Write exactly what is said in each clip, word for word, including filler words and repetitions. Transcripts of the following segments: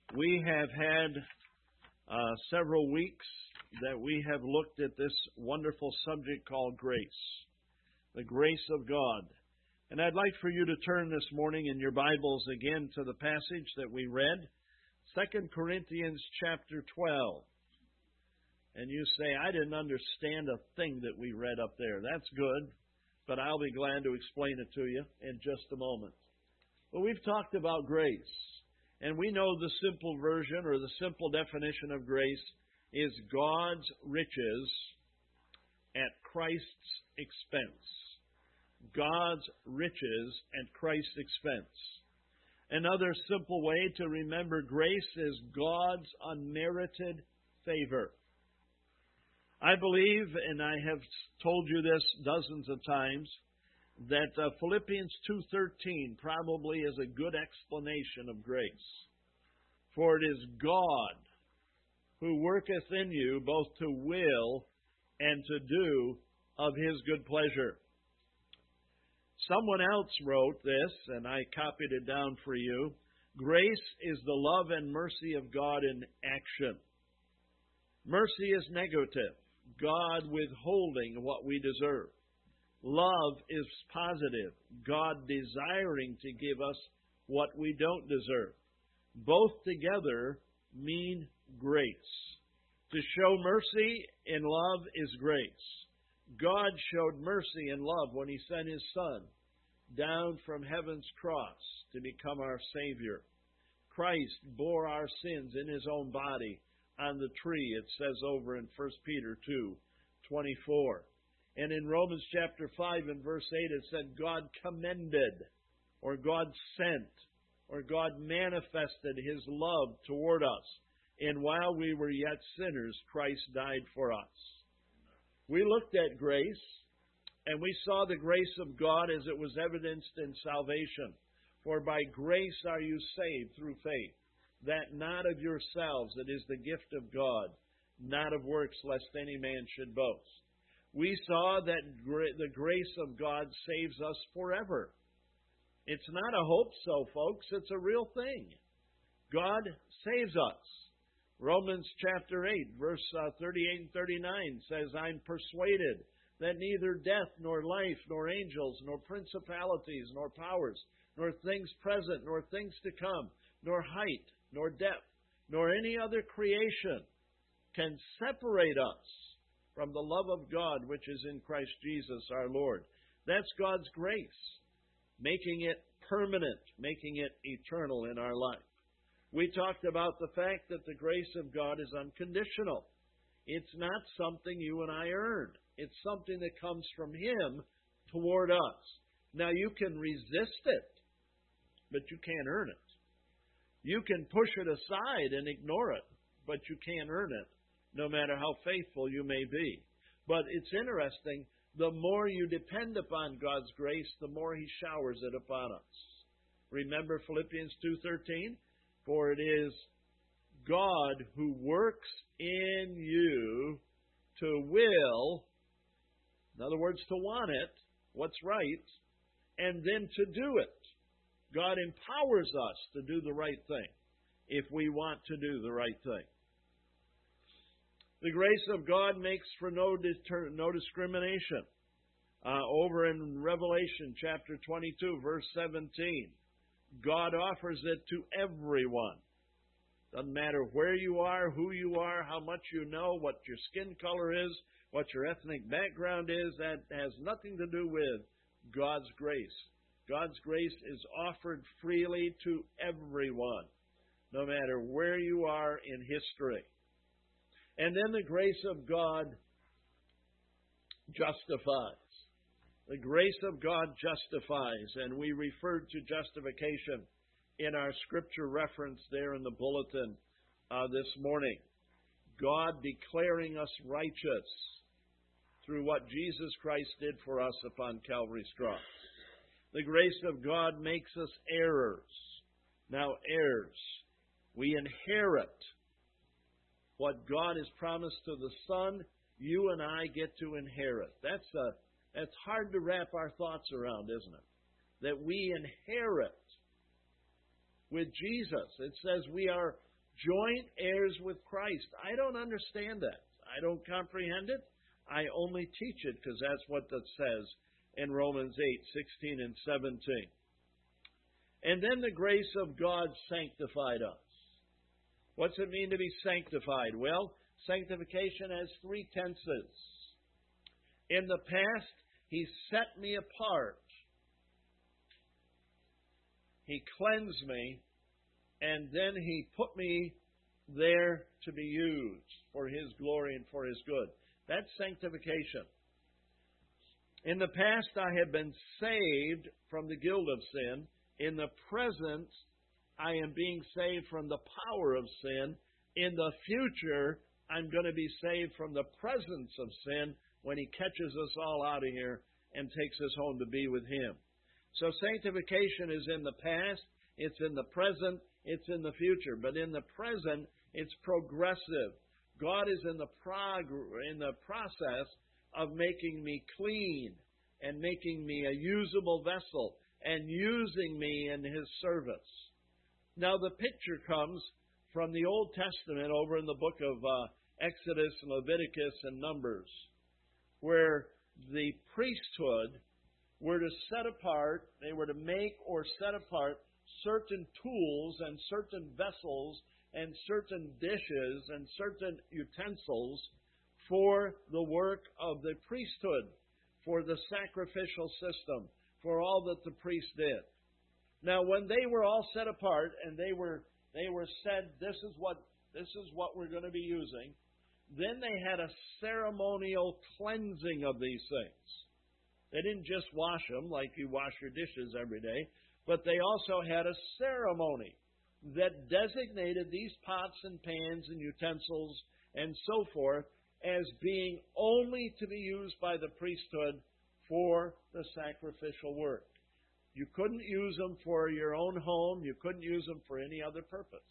We have had uh, several weeks that we have looked at this wonderful subject called grace, the grace of God. And I'd like for you to turn this morning in your Bibles again to the passage that we read, Second Corinthians chapter twelve. And you say, I didn't understand a thing that we read up there. That's good, but I'll be glad to explain it to you in just a moment. But we've talked about grace. And we know the simple version or the simple definition of grace is God's riches at Christ's expense. God's riches at Christ's expense. Another simple way to remember grace is God's unmerited favor. I believe, and I have told you this dozens of times, that uh, Philippians two thirteen probably is a good explanation of grace. For it is God who worketh in you both to will and to do of His good pleasure. Someone else wrote this, and I copied it down for you. Grace is the love and mercy of God in action. Mercy is negative, God withholding what we deserve. Love is positive, God desiring to give us what we don't deserve. Both together mean grace. To show mercy in love is grace. God showed mercy and love when He sent His Son down from heaven's cross to become our Savior. Christ bore our sins in His own body on the tree, it says over in First Peter two twenty-four. And in Romans chapter five and verse eight, it said, God commended, or God sent, or God manifested His love toward us. And while we were yet sinners, Christ died for us. We looked at grace, and we saw the grace of God as it was evidenced in salvation. For by grace are you saved through faith, that not of yourselves, it is the gift of God, not of works, lest any man should boast. We saw that the grace of God saves us forever. It's not a hope so, folks. It's a real thing. God saves us. Romans chapter eight, verse thirty-eight and thirty-nine says, I'm persuaded that neither death, nor life, nor angels, nor principalities, nor powers, nor things present, nor things to come, nor height, nor depth, nor any other creation can separate us from the love of God which is in Christ Jesus our Lord. That's God's grace, making it permanent, making it eternal in our life. We talked about the fact that the grace of God is unconditional. It's not something you and I earn. It's something that comes from Him toward us. Now, you can resist it, but you can't earn it. You can push it aside and ignore it, but you can't earn it, no matter how faithful you may be. But it's interesting, the more you depend upon God's grace, the more He showers it upon us. Remember Philippians two thirteen? For it is God who works in you to will, in other words, to want it, what's right, and then to do it. God empowers us to do the right thing if we want to do the right thing. The grace of God makes for no deter- no discrimination. Uh, over in Revelation chapter twenty-two, verse seventeen, God offers it to everyone. Doesn't matter where you are, who you are, how much you know, what your skin color is, what your ethnic background is. That has nothing to do with God's grace. God's grace is offered freely to everyone, no matter where you are in history. And then the grace of God justifies. The grace of God justifies, and we referred to justification in our scripture reference there in the bulletin uh, this morning. God declaring us righteous through what Jesus Christ did for us upon Calvary's cross. The grace of God makes us heirs. Now, heirs, we inherit what God has promised to the Son. You and I get to inherit. That's a That's hard to wrap our thoughts around, isn't it? That we inherit with Jesus. It says we are joint heirs with Christ. I don't understand that. I don't comprehend it. I only teach it because that's what that says in Romans eight, sixteen and seventeen. And then the grace of God sanctified us. What's it mean to be sanctified? Well, sanctification has three tenses. In the past, He set me apart. He cleansed me, and then He put me there to be used for His glory and for His good. That's sanctification. In the past, I have been saved from the guilt of sin. In the present, I am being saved from the power of sin. In the future, I'm going to be saved from the presence of sin when He catches us all out of here and takes us home to be with Him. So sanctification is in the past, it's in the present, it's in the future. But in the present, it's progressive. God is in the prog- in the process of making me clean and making me a usable vessel and using me in His service. Now the picture comes from the Old Testament over in the book of uh, Exodus, Leviticus, and Numbers, where the priesthood were to set apart, they were to make or set apart certain tools and certain vessels and certain dishes and certain utensils for the work of the priesthood, for the sacrificial system, for all that the priest did. Now, when they were all set apart and they were they were said, this is what this is what we're going to be using, then they had a ceremonial cleansing of these things. They didn't just wash them like you wash your dishes every day, but they also had a ceremony that designated these pots and pans and utensils and so forth as being only to be used by the priesthood for the sacrificial work. You couldn't use them for your own home. You couldn't use them for any other purpose.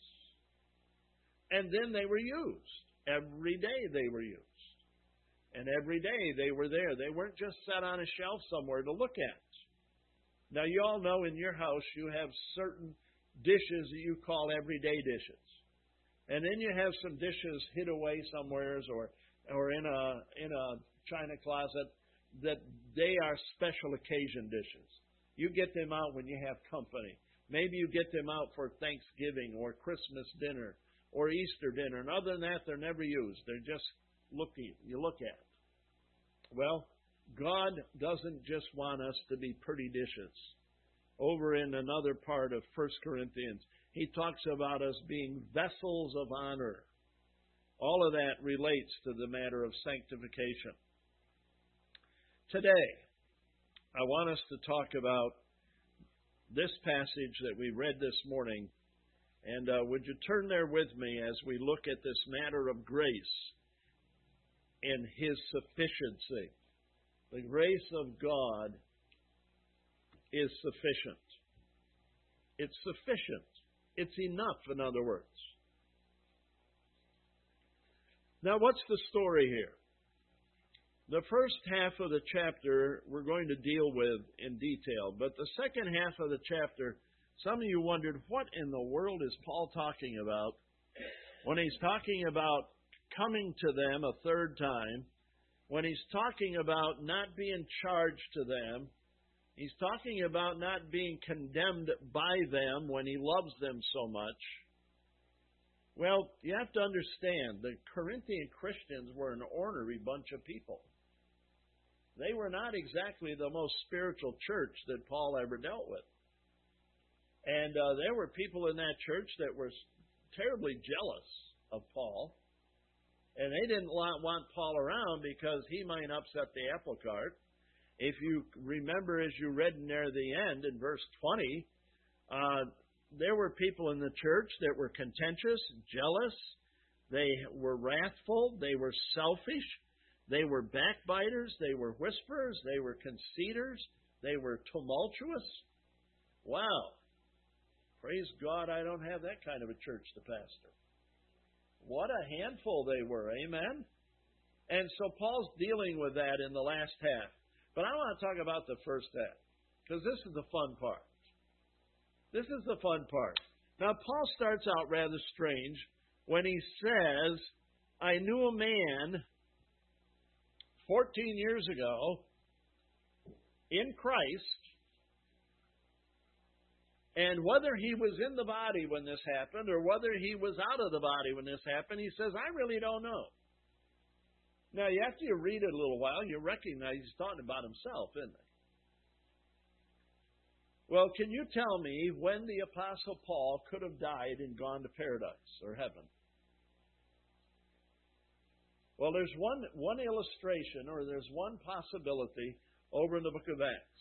And then they were used. Every day they were used. And every day they were there. They weren't just set on a shelf somewhere to look at. Now, you all know in your house you have certain dishes that you call everyday dishes. And then you have some dishes hid away somewheres or or in a in a china closet that they are special occasion dishes. You get them out when you have company. Maybe you get them out for Thanksgiving or Christmas dinner or Easter dinner. And other than that, they're never used. They're just looking, you look at. Well, God doesn't just want us to be pretty dishes. Over in another part of First Corinthians, he talks about us being vessels of honor. All of that relates to the matter of sanctification. Today, I want us to talk about this passage that we read this morning. And uh, would you turn there with me as we look at this matter of grace and His sufficiency. The grace of God is sufficient. It's sufficient. It's enough, in other words. Now, what's the story here? The first half of the chapter we're going to deal with in detail, but the second half of the chapter, some of you wondered, what in the world is Paul talking about when he's talking about coming to them a third time, when he's talking about not being charged to them, he's talking about not being condemned by them when he loves them so much. Well, you have to understand, the Corinthian Christians were an ornery bunch of people. They were not exactly the most spiritual church that Paul ever dealt with. And uh, there were people in that church that were terribly jealous of Paul. And they didn't want Paul around because he might upset the apple cart. If you remember, as you read near the end in verse twenty, uh, there were people in the church that were contentious, jealous. They were wrathful. They were selfish. They were backbiters. They were whisperers. They were conceiters. They were tumultuous. Wow. Praise God, I don't have that kind of a church to pastor. What a handful they were, amen? And so Paul's dealing with that in the last half. But I want to talk about the first half, because this is the fun part. This is the fun part. Now, Paul starts out rather strange when he says, I knew a man fourteen years ago in Christ, and whether he was in the body when this happened or whether he was out of the body when this happened, he says, I really don't know. Now, after you read it a little while, you recognize he's talking about himself, isn't it? Well, can you tell me when the Apostle Paul could have died and gone to paradise or heaven? Well, there's one, one illustration, or there's one possibility over in the book of Acts.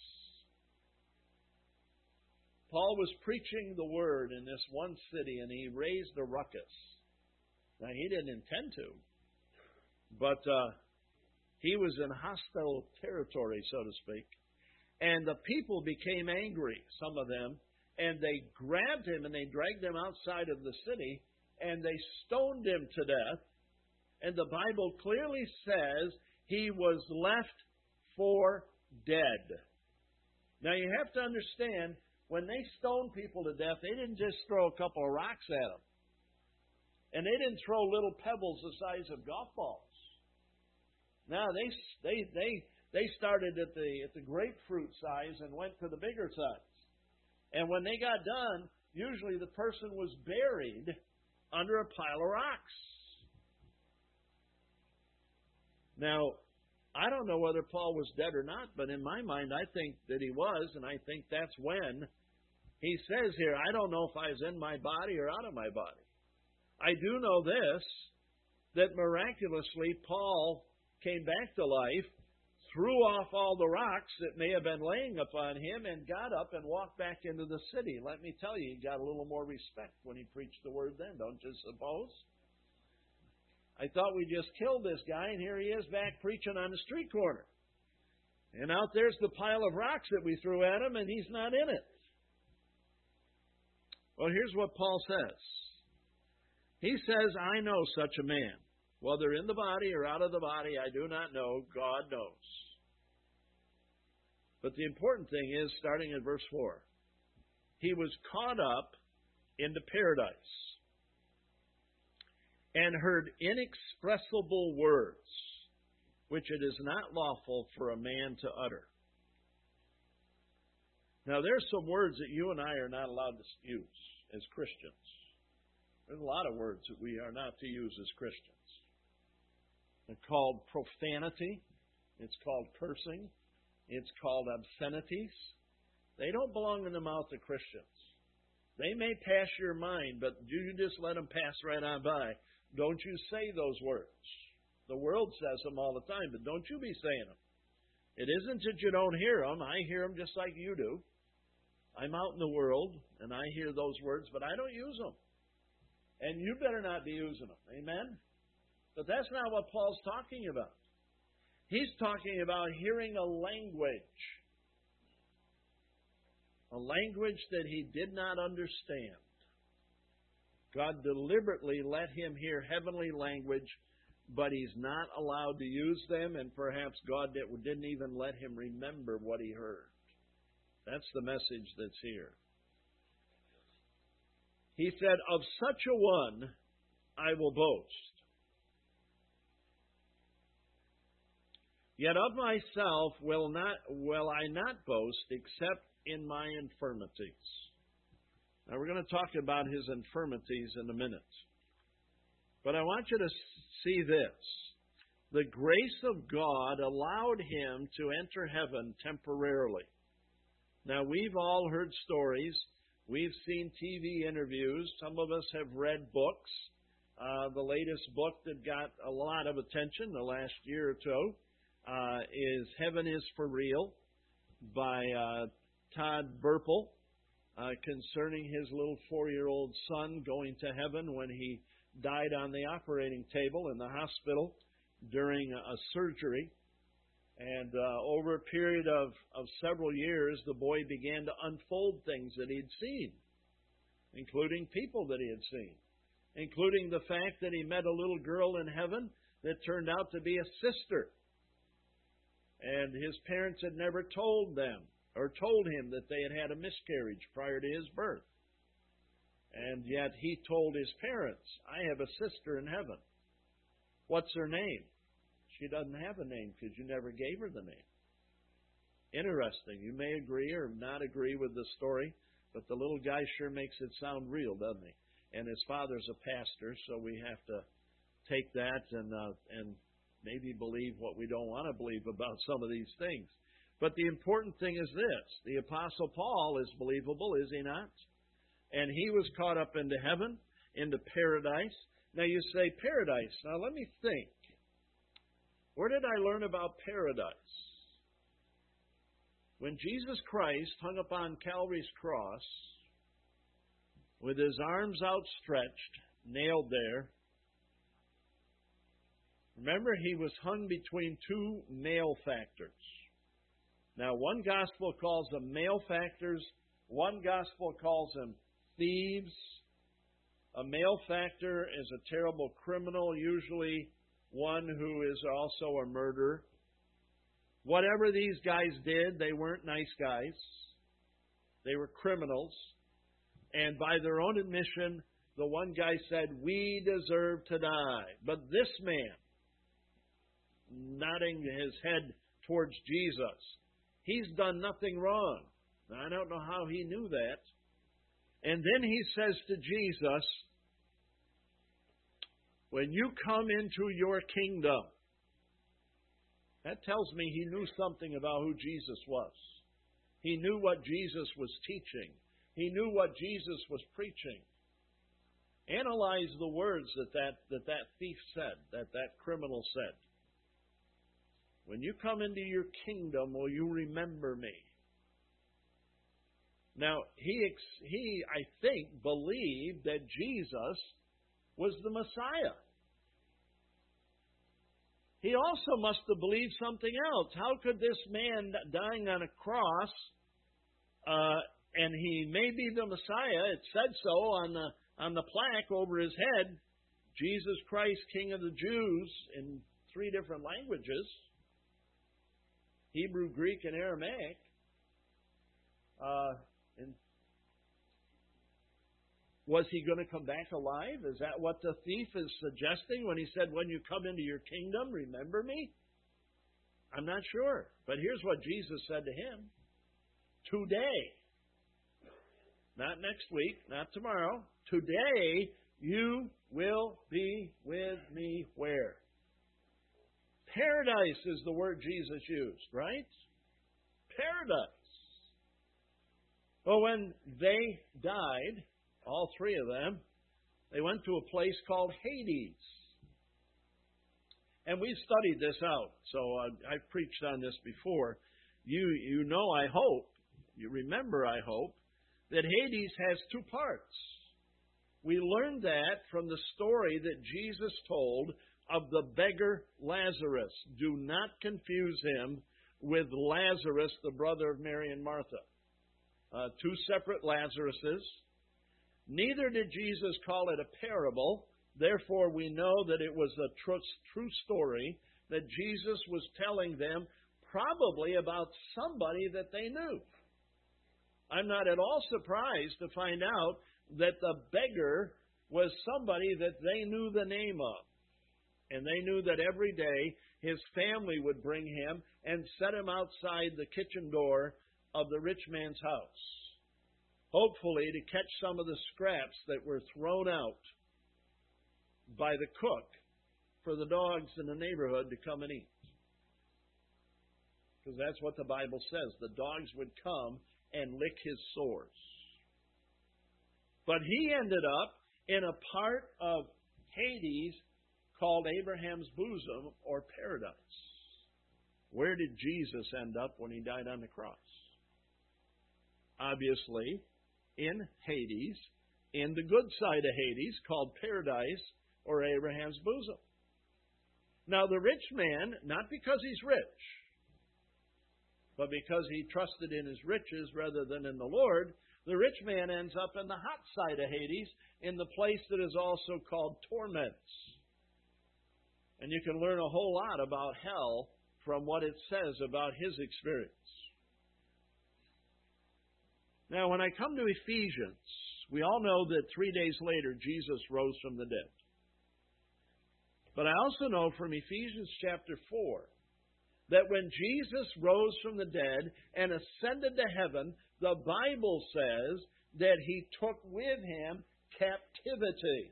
Paul was preaching the word in this one city, and he raised a ruckus. Now, he didn't intend to, but uh, he was in hostile territory, so to speak. And the people became angry, some of them, and they grabbed him and they dragged him outside of the city, and they stoned him to death. And the Bible clearly says he was left for dead. Now, you have to understand, when they stoned people to death, they didn't just throw a couple of rocks at them. And they didn't throw little pebbles the size of golf balls. No, they they they they started at the at the grapefruit size and went to the bigger size. And when they got done, usually the person was buried under a pile of rocks. Now, I don't know whether Paul was dead or not, but in my mind, I think that he was, and I think that's when he says here, I don't know if I was in my body or out of my body. I do know this, that miraculously Paul came back to life, threw off all the rocks that may have been laying upon him, and got up and walked back into the city. Let me tell you, he got a little more respect when he preached the word then, don't you suppose? I thought we just killed this guy, and here he is back preaching on the street corner. And out there's the pile of rocks that we threw at him, and he's not in it. Well, here's what Paul says. He says, I know such a man. Whether in the body or out of the body, I do not know. God knows. But the important thing is, starting at verse four, he was caught up into paradise and heard inexpressible words, which it is not lawful for a man to utter. Now, there's some words that you and I are not allowed to use as Christians. There's a lot of words that we are not to use as Christians. They're called profanity. It's called cursing. It's called obscenities. They don't belong in the mouth of Christians. They may pass your mind, but you just let them pass right on by. Don't you say those words. The world says them all the time, but don't you be saying them. It isn't that you don't hear them. I hear them just like you do. I'm out in the world, and I hear those words, but I don't use them. And you better not be using them. Amen? But that's not what Paul's talking about. He's talking about hearing a language. A language that he did not understand. God deliberately let him hear heavenly language, but he's not allowed to use them, and perhaps God didn't even let him remember what he heard. That's the message that's here. He said, of such a one I will boast. Yet of myself will not will I not boast except in my infirmities. Now we're going to talk about his infirmities in a minute. But I want you to see this. The grace of God allowed him to enter heaven temporarily. Now we've all heard stories. We've seen T V interviews. Some of us have read books. Uh, the latest book that got a lot of attention the last year or two uh, is Heaven is for Real by uh, Todd Burple, uh, concerning his little four-year-old son going to heaven when he died on the operating table in the hospital during a surgery. And uh, over a period of, of several years, the boy began to unfold things that he'd seen, including people that he had seen, including the fact that he met a little girl in heaven that turned out to be a sister. And his parents had never told them or told him that they had had a miscarriage prior to his birth. And yet he told his parents, I have a sister in heaven. What's her name? She doesn't have a name because you never gave her the name. Interesting. You may agree or not agree with the story, but the little guy sure makes it sound real, doesn't he? And his father's a pastor, so we have to take that and uh, and maybe believe what we don't want to believe about some of these things. But the important thing is this. The Apostle Paul is believable, is he not? And he was caught up into heaven, into paradise. Now you say paradise. Now let me think. Where did I learn about paradise? When Jesus Christ hung upon Calvary's cross, with his arms outstretched, nailed there, remember he was hung between two malefactors. Now one gospel calls them malefactors, one gospel calls them thieves. A malefactor is a terrible criminal, usually one who is also a murderer. Whatever these guys did, they weren't nice guys. They were criminals. And by their own admission, the one guy said, we deserve to die. But this man, nodding his head towards Jesus, he's done nothing wrong. Now, I don't know how he knew that. And then he says to Jesus, when you come into your kingdom, that tells me he knew something about who Jesus was. He knew what Jesus was teaching. He knew what Jesus was preaching. Analyze the words that that, that, that thief said, that that criminal said. When you come into your kingdom, will you remember me? Now, he, he, I think, believed that Jesus was the Messiah. He also must have believed something else. How could this man dying on a cross, uh, and he may be the Messiah, it said so on the, on the plaque over his head, Jesus Christ, King of the Jews, in three different languages, Hebrew, Greek, and Aramaic. Uh, and was he going to come back alive? Is that what the thief is suggesting when he said, when you come into your kingdom, remember me? I'm not sure. But here's what Jesus said to him. Today, not next week, not tomorrow, today you will be with me where? Paradise is the word Jesus used, right? Paradise. Well, when they died, all three of them, they went to a place called Hades. And we studied this out, so uh, I've preached on this before. You, you know, I hope, you remember, I hope, that Hades has two parts. We learned that from the story that Jesus told of the beggar Lazarus. Do not confuse him with Lazarus, the brother of Mary and Martha. Uh, two separate Lazaruses. Neither did Jesus call it a parable. Therefore, we know that it was a true, true story that Jesus was telling them probably about somebody that they knew. I'm not at all surprised to find out that the beggar was somebody that they knew the name of. And they knew that every day his family would bring him and set him outside the kitchen door of the rich man's house, hopefully to catch some of the scraps that were thrown out by the cook for the dogs in the neighborhood to come and eat. Because that's what the Bible says. The dogs would come and lick his sores. But he ended up in a part of Hades called Abraham's bosom or paradise. Where did Jesus end up when he died on the cross? Obviously, in Hades, in the good side of Hades, called paradise or Abraham's bosom. Now, the rich man, not because he's rich, but because he trusted in his riches rather than in the Lord, the rich man ends up in the hot side of Hades, in the place that is also called torments. And you can learn a whole lot about hell from what it says about his experience. Now, when I come to Ephesians, We all know that three days later, Jesus rose from the dead. But I also know from Ephesians chapter four that when Jesus rose from the dead and ascended to heaven, the Bible says that He took with Him captivity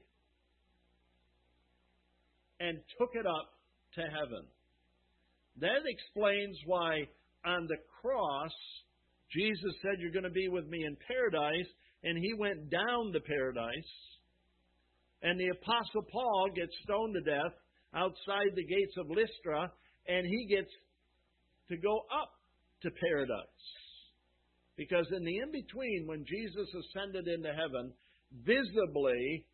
and took it up to heaven. That explains why on the cross, Jesus said, "You're going to be with me in paradise," and He went down to paradise. And the Apostle Paul gets stoned to death outside the gates of Lystra, and he gets to go up to paradise. Because in the in-between, when Jesus ascended into heaven, visibly,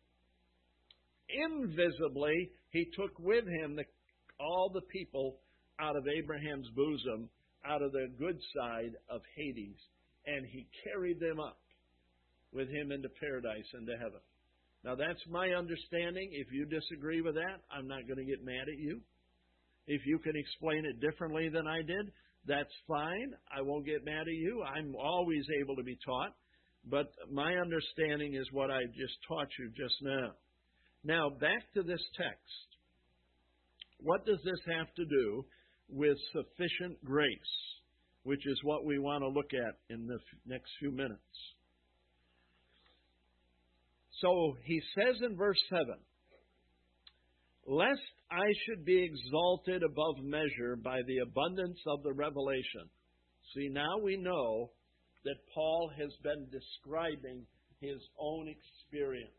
invisibly, He took with Him the, all the people out of Abraham's bosom, out of the good side of Hades, and He carried them up with Him into paradise, into heaven. Now that's my understanding. If you disagree with that, I'm not going to get mad at you. If you can explain it differently than I did, that's fine. I won't get mad at you. I'm always able to be taught. But my understanding is what I just taught you just now. Now, back to this text. What does this have to do with sufficient grace, which is what we want to look at in the next few minutes? So he says in verse seven, "Lest I should be exalted above measure by the abundance of the revelation." See, now we know that Paul has been describing his own experience.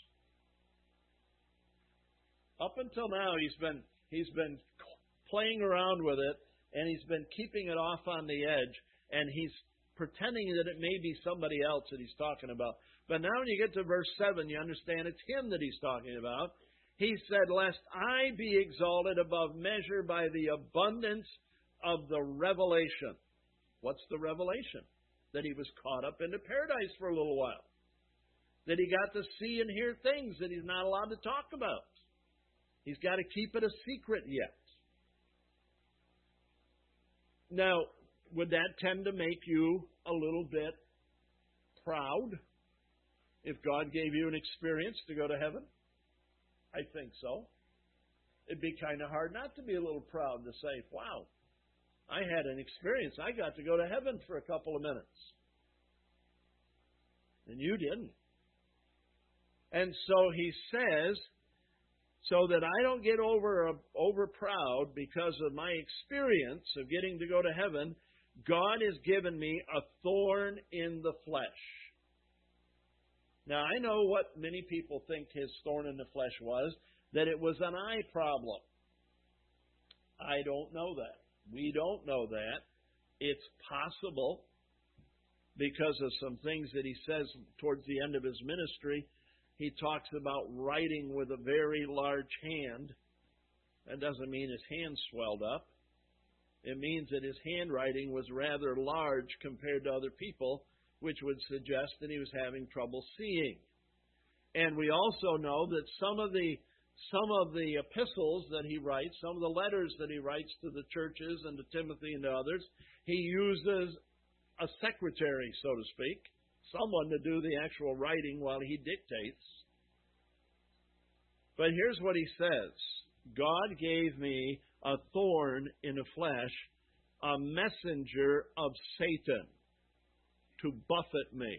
Up until now, he's been he's been playing around with it, and he's been keeping it off on the edge, and he's pretending that it may be somebody else that he's talking about. But now when you get to verse seven, you understand it's him that he's talking about. He said, "Lest I be exalted above measure by the abundance of the revelation." What's the revelation? That he was caught up into paradise for a little while. That he got to see and hear things that he's not allowed to talk about. He's got to keep it a secret yet. Now, would that tend to make you a little bit proud if God gave you an experience to go to heaven? I think so. It'd be kind of hard not to be a little proud to say, "Wow, I had an experience. I got to go to heaven for a couple of minutes." And you didn't. And so he says, so that I don't get over, over proud because of my experience of getting to go to heaven, God has given me a thorn in the flesh. Now, I know what many people think his thorn in the flesh was, that it was an eye problem. I don't know that. We don't know that. It's possible because of some things that he says towards the end of his ministry. He talks about writing with a very large hand. That doesn't mean his hand swelled up. It means that his handwriting was rather large compared to other people, which would suggest that he was having trouble seeing. And we also know that some of the some of the epistles that he writes, some of the letters that he writes to the churches and to Timothy and to others, he uses a secretary, so to speak, someone to do the actual writing while he dictates. But here's what he says. God gave me a thorn in the flesh, a messenger of Satan to buffet me.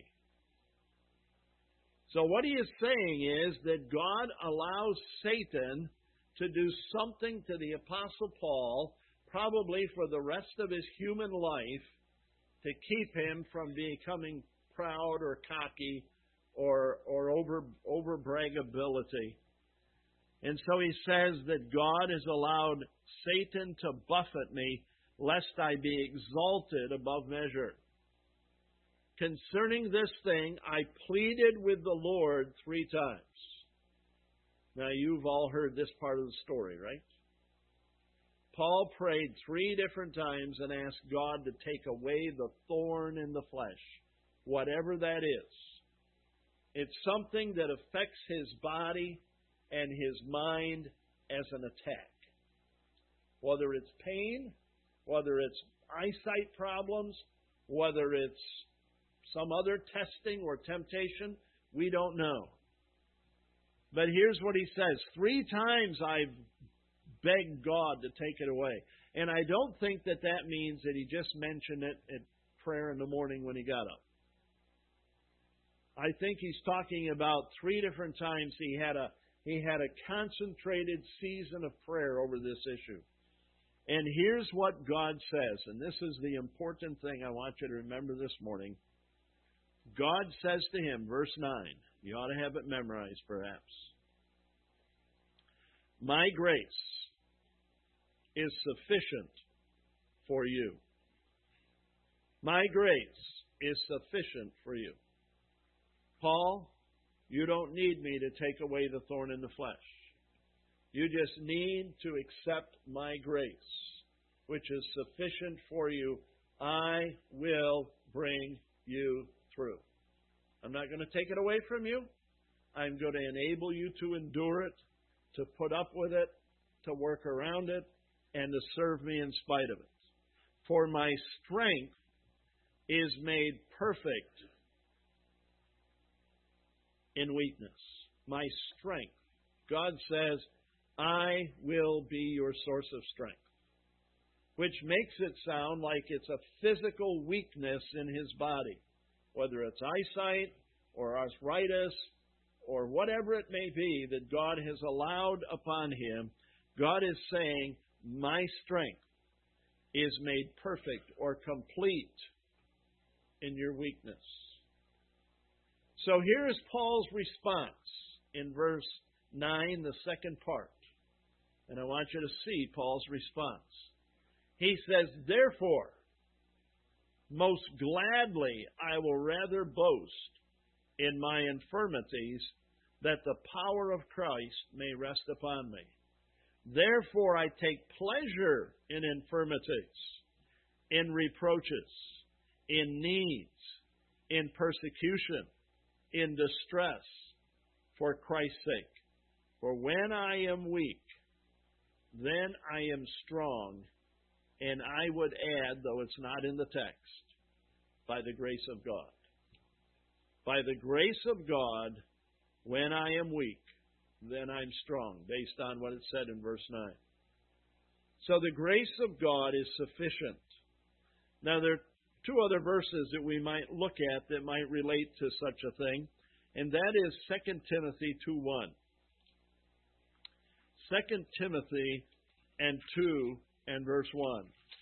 So what he is saying is that God allows Satan to do something to the Apostle Paul, probably for the rest of his human life, to keep him from becoming proud or cocky or or over over braggability. And so he says that God has allowed Satan to buffet me, lest I be exalted above measure. Concerning this thing, I pleaded with the Lord three times. Now, you've all heard this part of the story, right? Paul prayed three different times and asked God to take away the thorn in the flesh, whatever that is. It's something that affects his body and his mind as an attack. Whether it's pain, whether it's eyesight problems, whether it's some other testing or temptation, We don't know. But here's what he says. Three times I've begged God to take it away. And I don't think that that means that he just mentioned it at prayer in the morning when he got up. I think he's talking about three different times he had a he had a concentrated season of prayer over this issue. And here's what God says, and this is the important thing I want you to remember this morning. God says to him, verse nine, you ought to have it memorized perhaps. My grace is sufficient for you. My grace is sufficient for you. Paul, you don't need me to take away the thorn in the flesh. You just need to accept my grace, which is sufficient for you. I will bring you through. I'm not going to take it away from you. I'm going to enable you to endure it, to put up with it, to work around it, and to serve me in spite of it. For my strength is made perfect in weakness. My strength. God says, I will be your source of strength. Which makes it sound like it's a physical weakness in his body. Whether it's eyesight or arthritis or whatever it may be that God has allowed upon him, God is saying, my strength is made perfect or complete in your weakness. So here is Paul's response in verse nine, the second part. And I want you to see Paul's response. He says, therefore, most gladly I will rather boast in my infirmities, that the power of Christ may rest upon me. Therefore I take pleasure in infirmities, in reproaches, in needs, in persecution, in distress, for Christ's sake. For when I am weak, then I am strong. And I would add, though it's not in the text, by the grace of God. By the grace of God, when I am weak, then I'm strong, based on what it said in verse nine. So the grace of God is sufficient. Now there are two other verses that we might look at that might relate to such a thing, and that is Second Timothy two one. Second Timothy and two and verse one.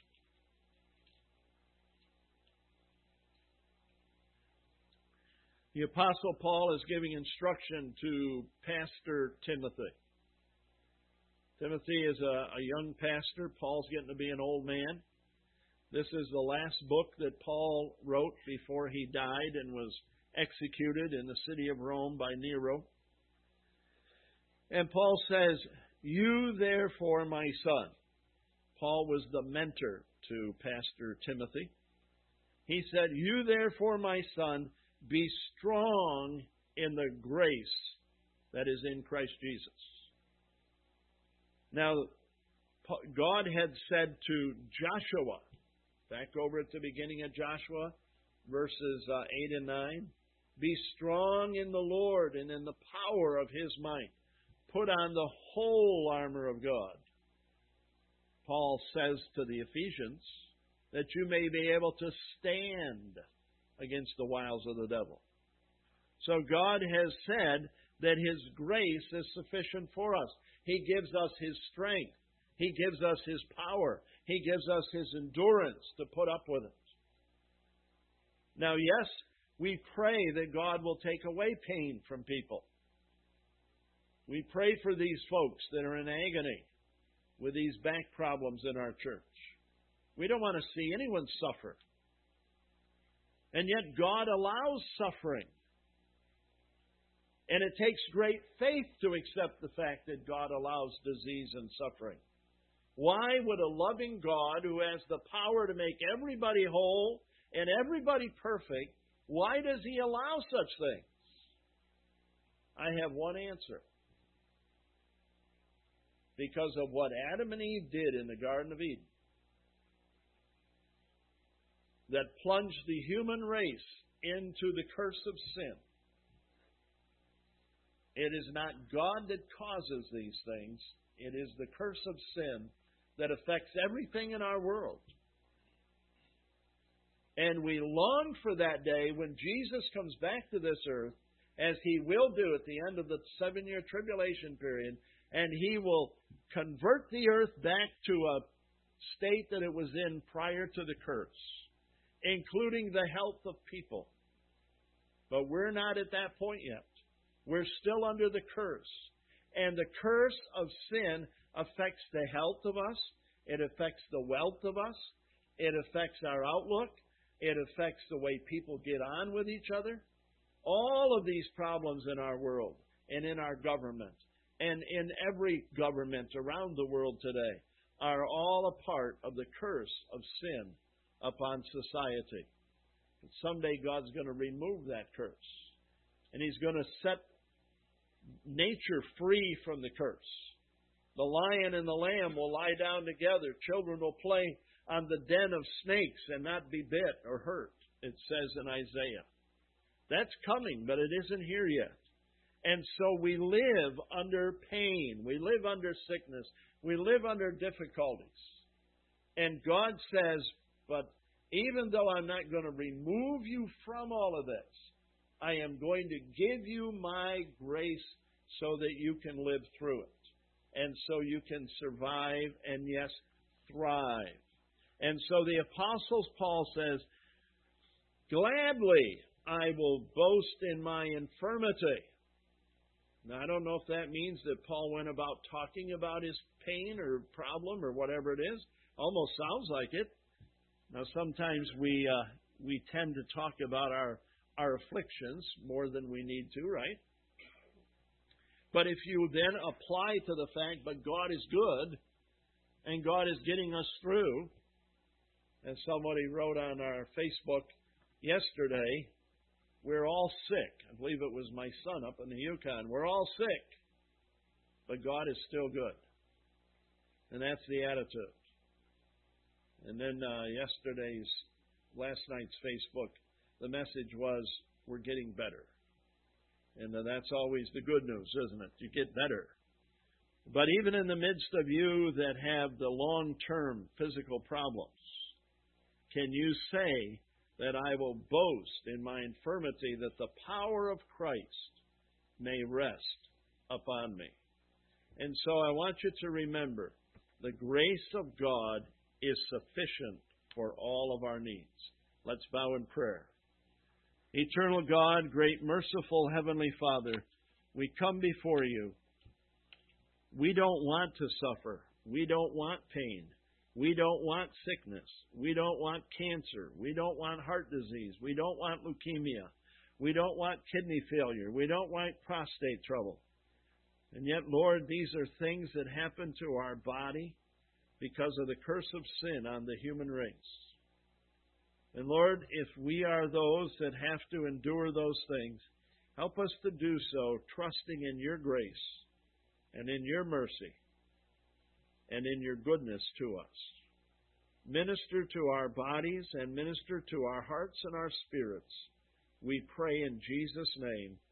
The Apostle Paul is giving instruction to Pastor Timothy. Timothy is a, a young pastor. Paul's getting to be an old man. This is the last book that Paul wrote before he died and was executed in the city of Rome by Nero. And Paul says, you therefore, my son. Paul was the mentor to Pastor Timothy. He said, you therefore, my son, be strong in the grace that is in Christ Jesus. Now, God had said to Joshua, back over at the beginning of Joshua, verses uh, eight and nine, be strong in the Lord and in the power of His might. Put on the whole armor of God. Paul says to the Ephesians that you may be able to stand against the wiles of the devil. So God has said that His grace is sufficient for us. He gives us His strength. He gives us His power. He gives us His endurance to put up with it. Now, yes, we pray that God will take away pain from people. We pray for these folks that are in agony with these back problems in our church. We don't want to see anyone suffer. And yet God allows suffering. And it takes great faith to accept the fact that God allows disease and suffering. Why would a loving God who has the power to make everybody whole and everybody perfect, why does He allow such things? I have one answer. Because of what Adam and Eve did in the Garden of Eden. That plunged the human race into the curse of sin. It is not God that causes these things. It is the curse of sin that affects everything in our world. And we long for that day when Jesus comes back to this earth, as He will do at the end of the seven-year tribulation period, and He will convert the earth back to a state that it was in prior to the curse, including the health of people. But we're not at that point yet. We're still under the curse. And the curse of sin affects the health of us. It affects the wealth of us. It affects our outlook. It affects the way people get on with each other. All of these problems in our world and in our government and in every government around the world today are all a part of the curse of sin upon society. And someday God's going to remove that curse. And He's going to set nature free from the curse. The lion and the lamb will lie down together. Children will play on the den of snakes and not be bit or hurt, it says in Isaiah. That's coming, but it isn't here yet. And so we live under pain. We live under sickness. We live under difficulties. And God says, but even though I'm not going to remove you from all of this, I am going to give you my grace so that you can live through it. And so you can survive and, yes, thrive. And so the Apostle Paul says, gladly I will boast in my infirmity. Now, I don't know if that means that Paul went about talking about his pain or problem or whatever it is. Almost sounds like it. Now, sometimes we uh, we tend to talk about our, our afflictions more than we need to, right? But if you then apply to the fact, but God is good, and God is getting us through, as somebody wrote on our Facebook yesterday, we're all sick. I believe it was my son up in the Yukon. We're all sick, but God is still good. And that's the attitude. And then uh, yesterday's, last night's Facebook, the message was, we're getting better. And uh, that's always the good news, isn't it? You get better. But even in the midst of you that have the long-term physical problems, can you say that I will boast in my infirmity, that the power of Christ may rest upon me? And so I want you to remember, the grace of God is sufficient for all of our needs. Let's bow in prayer. Eternal God, great merciful Heavenly Father, we come before you. We don't want to suffer. We don't want pain. We don't want sickness. We don't want cancer. We don't want heart disease. We don't want leukemia. We don't want kidney failure. We don't want prostate trouble. And yet, Lord, these are things that happen to our body because of the curse of sin on the human race. And Lord, if we are those that have to endure those things, help us to do so, trusting in your grace and in your mercy and in your goodness to us. Minister to our bodies and minister to our hearts and our spirits. We pray in Jesus' name.